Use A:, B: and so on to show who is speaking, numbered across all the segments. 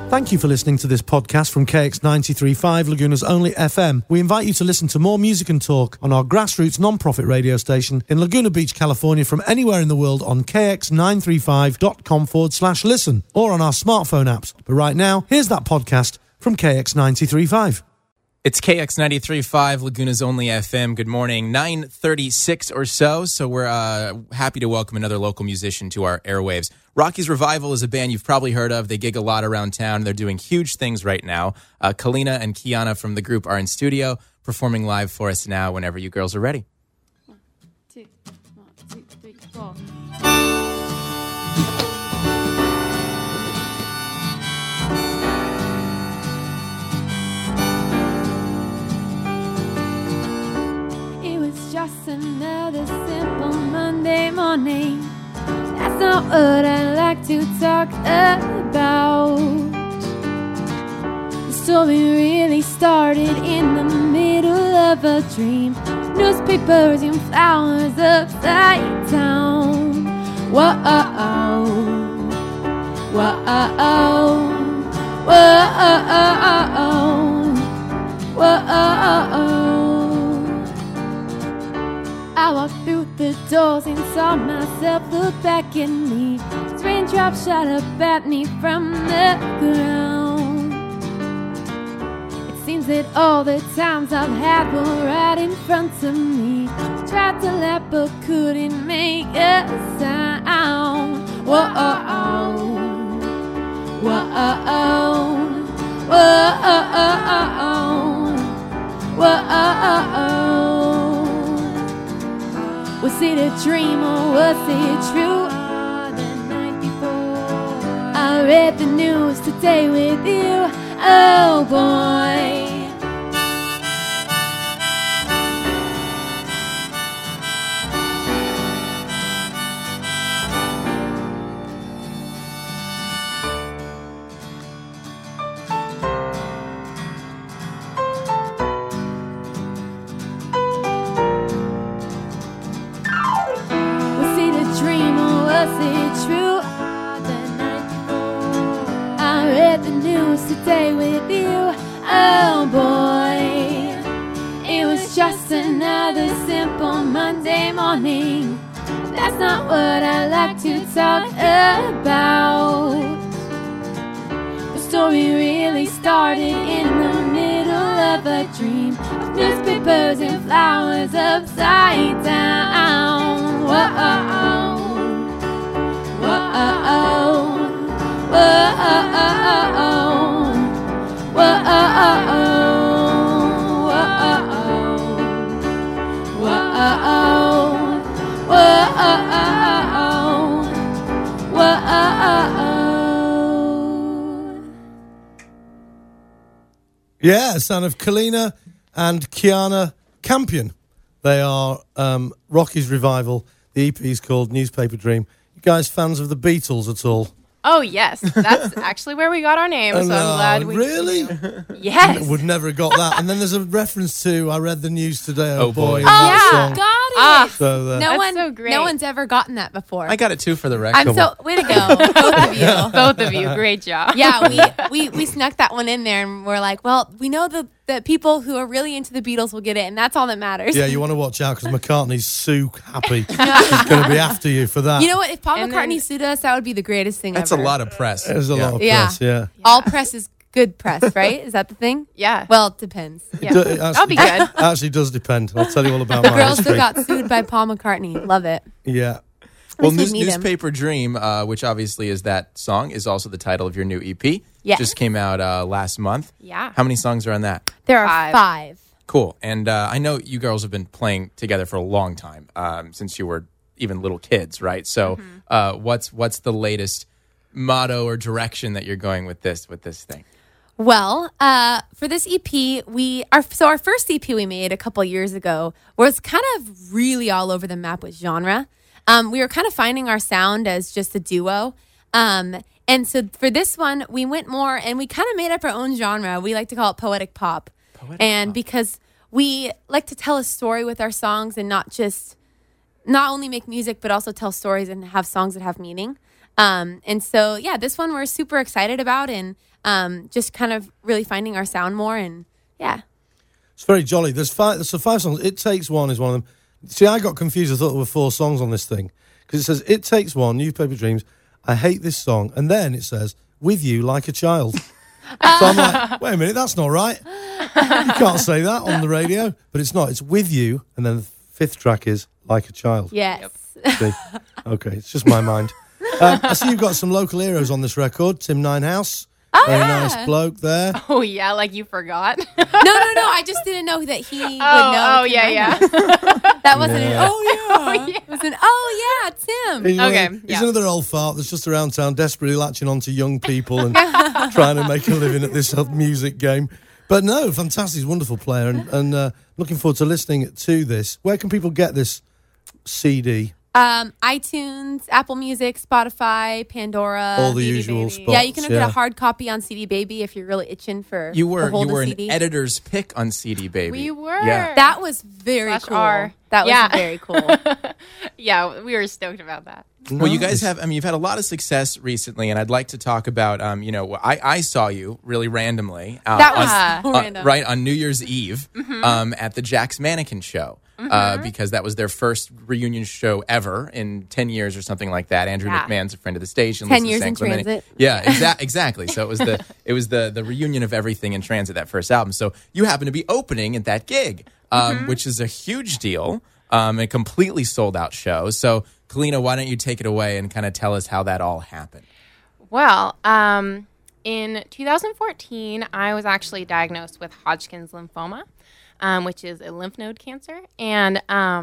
A: Thank you for listening to this podcast from KX93.5, Laguna's only FM. We invite you to listen to more music and talk on our grassroots non-profit radio station in Laguna Beach, California, from anywhere in the world on kx935.com/listen or on our smartphone apps. But right now, here's that podcast from KX93.5.
B: It's KX93.5, Laguna's only FM. Good morning, 9:36 or so. So we're happy to welcome another local musician to our airwaves. Rocky's Revival is a band you've probably heard of. They gig a lot around town. They're doing huge things right now. Kalina and Kiana from the group are in studio, performing live for us now whenever you girls are ready.
C: 1, 2, 3, 4. It was just another simple Monday morning. That's not what I like to talk about. The story really started in the middle of a dream. Newspapers and flowers upside down. Whoa, whoa, whoa, whoa. I walked through the doors and saw myself look back at me. Raindrops shot up at me from the ground. It seems that all the times I've had were right in front of me. Tried to laugh but couldn't make a sound. Whoa, whoa, whoa, whoa, whoa. Was it a dream or was it true? The night before I read the news today with you. Oh boy. Today with you, oh boy. It was just another simple Monday morning. That's not what I like to talk about. The story really started in the middle of a dream. Newspapers and flowers upside down. Whoa, whoa, whoa,
A: Yeah, son of Kalina and Kiana Campion. They are Rocky's Revival. The EP is called Newspaper Dream. You guys fans of the Beatles at all?
D: Oh, yes. That's actually where we got our name, so I'm glad we...
A: Really?
D: Yes.
A: Would never have got that. And then there's a reference to, I read the news today, oh boy.
C: Oh,
A: Song.
C: got it.
A: So,
C: no
D: one's
C: ever gotten that before.
B: I got it too for the record.
C: Way to go, both of you.
D: Both of you. Great job.
C: Yeah, we snuck that one in there, and we're like, well, we know the people who are really into the Beatles will get it, and that's all that matters.
A: Yeah, you want to watch out because McCartney's so happy. He's going to be after you for that.
C: You know what? If Paul McCartney sued us, that would be the greatest thing
B: That's
C: ever.
B: a lot of press.
A: There's a lot of press, yeah.
C: All press is good press, right? Is that the thing?
D: Yeah.
C: Well, it depends.
D: Yeah. I'll be good.
A: It actually does depend. I'll tell you all about
C: The
A: my
C: girls
A: history.
C: who got sued by Paul McCartney. Love it.
A: Yeah.
B: Well,
C: least we meet him.
B: Newspaper Dream, which obviously is that song, is also the title of your new EP.
C: Yes.
B: Just came out last month.
D: Yeah.
B: How many songs are on that?
C: There are 5.
B: Cool. And I know you girls have been playing together for a long time, since you were even little kids, right? So what's the latest motto or direction that you're going with this thing?
C: Well, for this EP, our first EP we made a couple years ago was kind of really all over the map with genre. We were kind of finding our sound as just a duo. And so for this one, we went more and we kind of made up our own genre. We like to call it poetic pop. Because we like to tell a story with our songs and not only make music, but also tell stories and have songs that have meaning. And so, yeah, this one we're super excited about and just kind of really finding our sound more. And yeah.
A: It's very jolly. There's five songs. It Takes One is one of them. See, I got confused. I thought there were 4 songs on this thing because it says It Takes One, Newspaper Dreams. I hate this song. And then it says With You Like a Child. So I'm like, wait a minute, that's not right. You can't say that on the radio. But it's not. It's With You. And then the 5th track is Like a Child.
C: Yes.
A: See? Okay, it's just my mind. I see you've got some local heroes on this record. Tim Ninehouse. Very nice bloke there.
D: Oh, yeah, like you forgot.
C: No. I just didn't know that he would know.
D: Oh, yeah.
C: That wasn't an,
D: yeah.
C: It was an, Tim.
D: Okay,
A: He's another old fart that's just around town desperately latching on to young people and trying to make a living at this music game. But no, fantastic, wonderful player, and looking forward to listening to this. Where can people get this CD?
C: iTunes, Apple Music, Spotify, Pandora.
A: All the
D: CD
A: usual
D: Baby.
A: spots.
C: Yeah, you can get a hard copy on CD Baby if you're really itching for
B: You were
C: a
B: an
C: CD.
B: editor's pick on CD Baby.
D: We were.
B: Yeah.
C: That was very cool.
D: /R.
C: That was
D: Yeah.
C: very cool.
D: Yeah, we were stoked about that.
B: Well, you guys have, you've had a lot of success recently, and I'd like to talk about, I saw you really randomly.
C: That was so random.
B: Right, on New Year's Eve at the Jack's Mannequin Show. Because that was their first reunion show ever in 10 years or something like that. Andrew McMahon's a friend of the station.
C: 10
B: Lisa
C: years
B: San
C: in
B: Clemente.
C: transit.
B: Yeah, exactly. So it was the reunion of everything in transit, that first album. So you happen to be opening at that gig, which is a huge deal, a completely sold out show. So Kalina, why don't you take it away and kind of tell us how that all happened?
D: Well, in 2014, I was actually diagnosed with Hodgkin's lymphoma, which is a lymph node cancer. And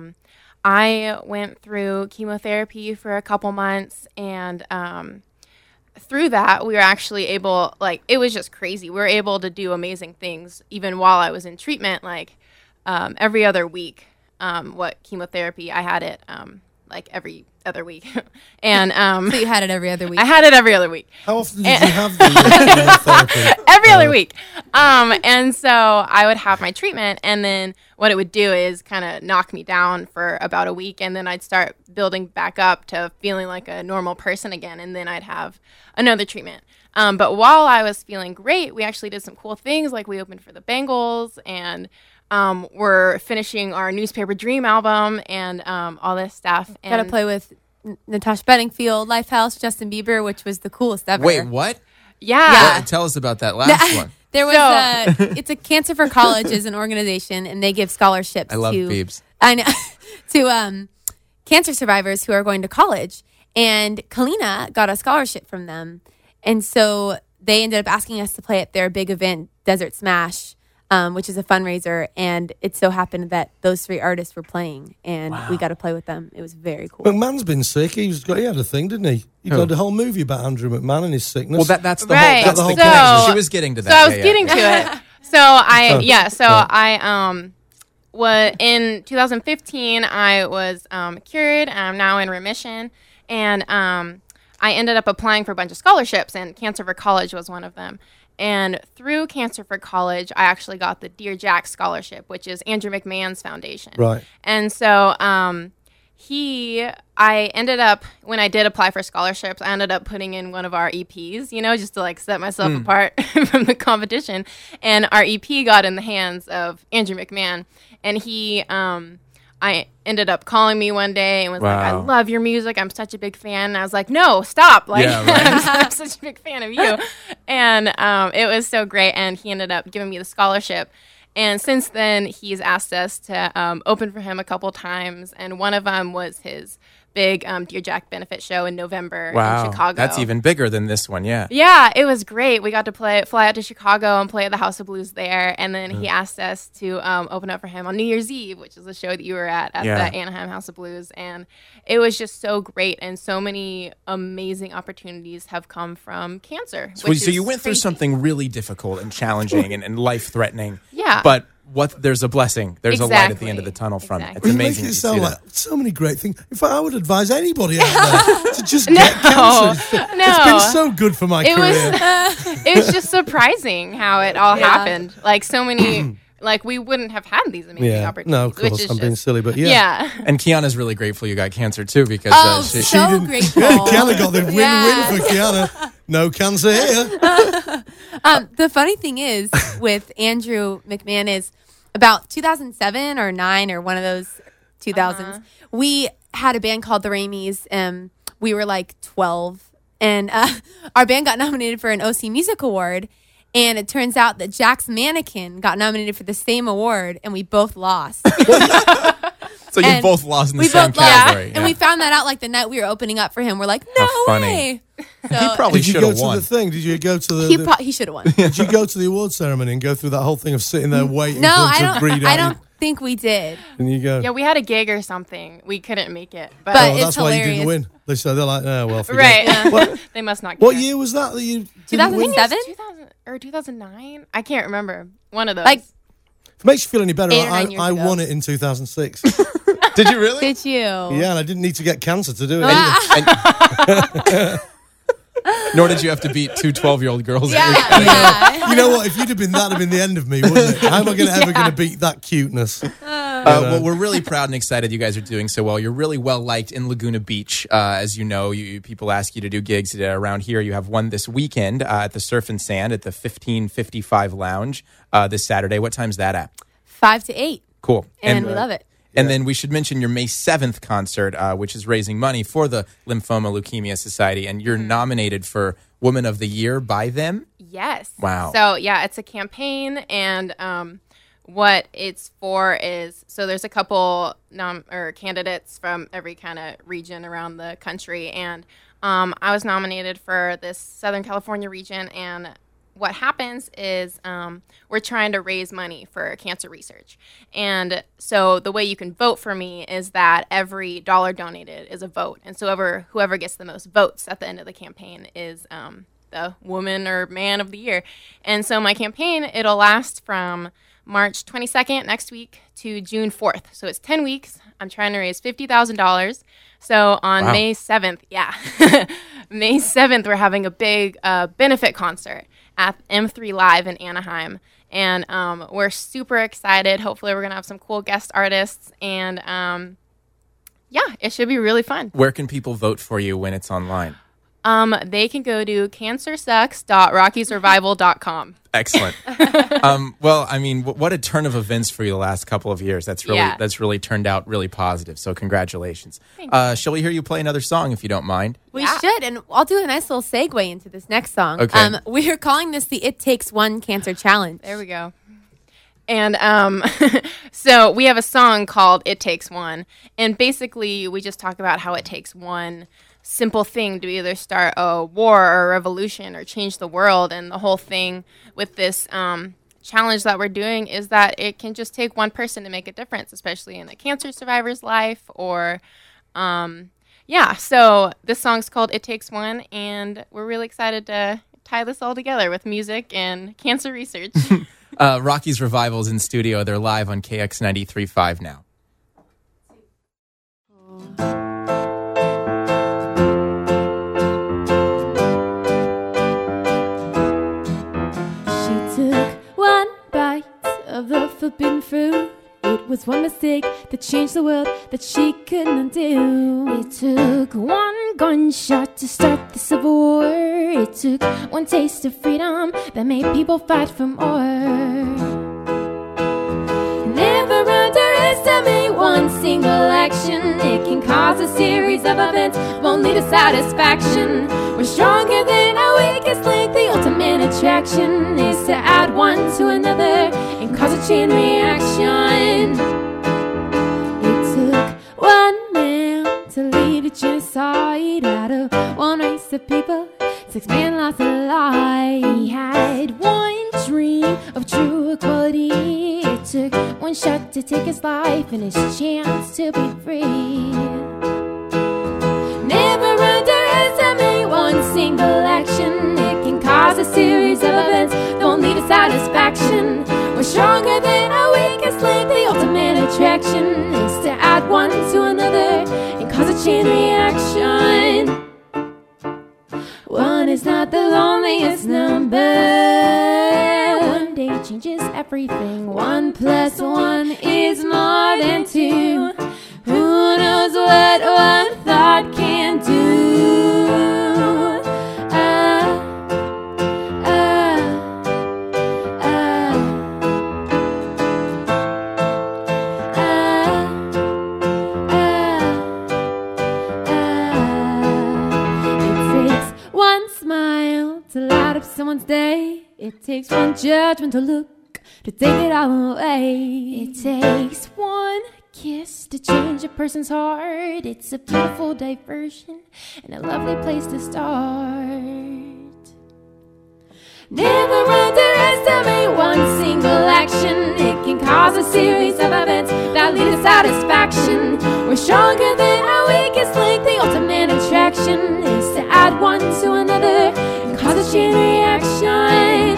D: I went through chemotherapy for a couple months. And through that, we were actually able, it was just crazy. We were able to do amazing things even while I was in treatment, every other week. What chemotherapy, I had it every other week. And
C: So you had it every other week.
D: I had it every other week.
A: How often did you have the chemotherapy?
D: Every other week. And so I would have my treatment, and then what it would do is kind of knock me down for about a week, and then I'd start building back up to feeling like a normal person again, and then I'd have another treatment. But while I was feeling great, we actually did some cool things, like we opened for the Bengals, and we're finishing our Newspaper Dream album, and all this stuff. And
C: Got to play with Natasha Bedingfield, Lifehouse, Justin Bieber, which was the coolest ever.
B: Wait, what?
D: Yeah.
B: Well, tell us about that last one.
C: There was it's a Cancer for College is an organization, and they give scholarships.
B: I love
C: to,
B: Phoebes.
C: I know to cancer survivors who are going to college, and Kalina got a scholarship from them, and so they ended up asking us to play at their big event, Desert Smash, which is a fundraiser, and it so happened that those 3 artists were playing, and we got to play with them. It was very cool.
A: McMahon's been sick. He had a thing, didn't he? He got a whole movie about Andrew McMahon and his sickness.
B: Well, that's the
D: Right.
B: whole, that's the
A: So-
B: connection. She was getting to that.
D: So I was getting to it. So I was in 2015, I was cured. I'm now in remission, and I ended up applying for a bunch of scholarships, and Cancer for College was one of them. And through Cancer for College, I actually got the Dear Jack Scholarship, which is Andrew McMahon's foundation.
A: Right.
D: And so I ended up, when I did apply for scholarships, I ended up putting in one of our EPs, just to set myself apart from the competition. And our EP got in the hands of Andrew McMahon. And I ended up calling me one day and was like, I love your music. I'm such a big fan. And I was like, no, stop. I'm such a big fan of you. And it was so great. And he ended up giving me the scholarship. And since then, he's asked us to open for him a couple times. And one of them was his big Dear Jack benefit show in November in Chicago.
B: That's even bigger than this one, yeah.
D: Yeah, it was great. We got to fly out to Chicago and play at the House of Blues there. And then he asked us to open up for him on New Year's Eve, which is a show that you were at the Anaheim House of Blues. And it was just so great. And so many amazing opportunities have come from cancer.
B: So you went through something really difficult and challenging and life-threatening.
D: Yeah.
B: But there's a blessing. There's a light at the end of the tunnel from it. It's
A: You
B: amazing.
A: make it
B: to
A: sound
B: see
A: like
B: that.
A: so many great things. In fact, I would advise anybody out there to just get cancer.
D: No.
A: It's been so good for my career.
D: It was just surprising how it all happened. So many like we wouldn't have had these amazing
A: Yeah.
D: opportunities.
A: No, of
D: which
A: course,
D: is
A: I'm being
D: just-
A: silly, but
D: Yeah.
B: And Kiana's really grateful you got cancer too because she
E: so
A: didn't-
E: grateful.
A: Yeah, Kiana got the win-win
E: Yeah.
A: for Kiana. No cancer here.
E: The funny thing is with Andrew McMahon is about 2007 or 9 or one of those 2000s. We had a band called the Ramies. We were like 12, and our band got nominated for an OC Music Award. And it turns out that Jack's Mannequin got nominated for the same award, and we both lost.
B: so you
E: and
B: both lost in the
E: we
B: same
E: both lost.
B: category.
E: And we found that out like the night we were opening up for him. We're like, no
B: How funny.
E: way. So
B: He probably
A: Did you
B: should
A: go
B: have
A: to
B: won.
A: the thing? Did you go to the?
E: he should have won.
A: Did you go to the award ceremony and go through that whole thing of sitting there waiting
E: No,
A: for them to breed
E: I
A: out?
E: don't think we did.
A: And you go.
D: Yeah, we had a gig or something. We couldn't make it.
E: But
A: Oh,
E: it's
A: that's why you
E: hilarious.
A: didn't win. They're like, oh well. forget
D: right.
A: it." What,
D: They must not care.
A: what year was that you? didn't win?
E: 2007?
D: 2000 or 2009? I can't remember. One of those.
E: Like,
A: If it makes you feel any better,
E: 8 or 9 years
A: I
E: ago.
A: won it in 2006.
B: Did you really?
E: did you?
A: Yeah, and I didn't need to get cancer to do it.
B: Nor did you have to beat two 12-year-old girls.
E: Yeah.
A: You know what? If you'd have been that'd have been the end of me, wouldn't it? How am I ever going to beat that cuteness?
B: Well, we're really proud and excited you guys are doing so well. You're really well liked in Laguna Beach. As you know, people ask you to do gigs around here. You have one this weekend at the Surf and Sand at the 1555 Lounge this Saturday. What time's that at?
E: 5 to 8.
B: Cool.
E: And we love it.
B: And then we should mention your May 7th concert, which is raising money for the Lymphoma Leukemia Society. And you're nominated for Woman of the Year by them.
D: Yes.
B: Wow.
D: So yeah, it's a campaign, and what it's for is there's a couple candidates from every kind of region around the country, and I was nominated for this Southern California region. And what happens is we're trying to raise money for cancer research, and so the way you can vote for me is that every dollar donated is a vote, and so whoever gets the most votes at the end of the campaign is the woman or man of the year. And so my campaign, it'll last from March 22nd next week to June 4th. So it's 10 weeks. I'm trying to raise $50,000. So on
B: Wow.
D: May 7th, May 7th, we're having a big benefit concert at M3 Live in Anaheim. And we're super excited. Hopefully we're going to have some cool guest artists. And it should be really fun.
B: Where can people vote for you when it's online?
D: They can go to cancersucks.rockysurvival.com.
B: Excellent. Well, I mean, what a turn of events for you the last couple of years. That's really turned out really positive. So congratulations. Shall we hear you play another song if you don't mind?
E: We
D: Yeah.
E: should, and I'll do a nice little segue into this next song.
B: Okay.
E: We are calling this the It Takes One Cancer Challenge.
D: There we go. And so we have a song called It Takes One. And basically, we just talk about how it takes one simple thing to either start a war or a revolution or change the world. And the whole thing with this challenge that we're doing is that it can just take one person to make a difference, especially in a cancer survivor's life or... so this song's called It Takes One, and we're really excited to tie this all together with music and cancer research.
B: Rocky's Revival is in studio. They're live on KX 93.5 now.
C: She took one bite of the forbidden fruit. It was one mistake that changed the world that she couldn't undo. It took one gunshot to start the Civil War. It took one taste of freedom that made people fight for more. Never underestimate one single action. It can cause a series of events, won't lead to satisfaction. We're stronger than our weakest link. The ultimate attraction is to add one to another and cause a chain reaction. It took one man to lead a genocide out of one race of people. 6 men lost their life. He had one dream of true equality. It took one shot to take his life and his chance to be free. Never underestimate one single action. It can cause a series of events that won't lead to satisfaction. We're stronger than our weakest link. The ultimate attraction is to add one to another and cause a chain reaction. One is not the loneliest number. One day changes everything. 1 + 1 is more than 2. Who knows what one thought can do? It takes one smile to light up someone's day. It takes one judgmental look to take it all away. It takes one kiss to change a person's heart. It's a beautiful diversion and a lovely place to start. Never underestimate one single action. It can cause a series of events that lead to satisfaction. We're stronger than our weakest link. The ultimate attraction is to add one to another and cause a chain reaction.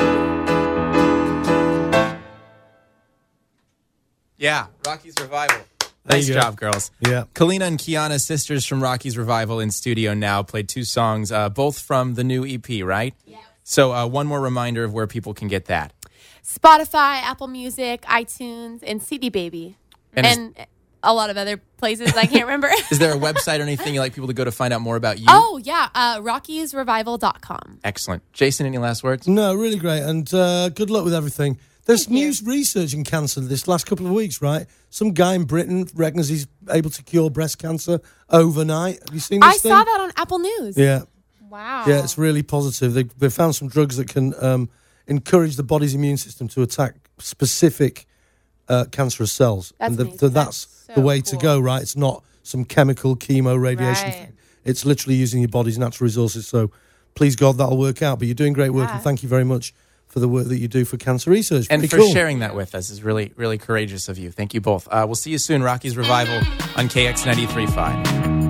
B: Yeah, Rocky's Revival.
A: There
B: Nice
A: you go.
B: job, girls.
A: Yeah.
B: Kalina and Kiana, sisters from Rocky's Revival, in studio now, played 2 songs, both from the new EP, right? Yeah. So one more reminder of where people can get that.
E: Spotify, Apple Music, iTunes, and CD Baby.
B: And
E: And a lot of other places I can't remember.
B: Is there a website or anything you'd like people to go to find out more about you?
E: Oh, yeah. RockiesRevival.com.
B: Excellent. Jason, any last words?
A: No, really great. And good luck with everything. There's new research in cancer this last couple of weeks, right? Some guy in Britain reckons he's able to cure breast cancer overnight. Have you seen this
E: I
A: thing?
E: saw that on Apple News.
A: Yeah.
D: Wow.
A: Yeah, it's really positive. They found some drugs that can encourage the body's immune system to attack specific cancerous cells.
E: That's
A: and
E: amazing.
A: so that's
D: So
A: the way to
D: cool.
A: go, right? It's not some chemical chemo radiation
D: Right.
A: thing. It's literally using your body's natural resources. So please God, that'll work out. But you're doing great work,
E: Yeah.
A: and thank you very much for the work that you do for cancer research.
B: And
A: Pretty
B: for
A: cool.
B: sharing that with us is really, really courageous of you. Thank you both. We'll see you soon, Rocky's Revival on KX 93.5.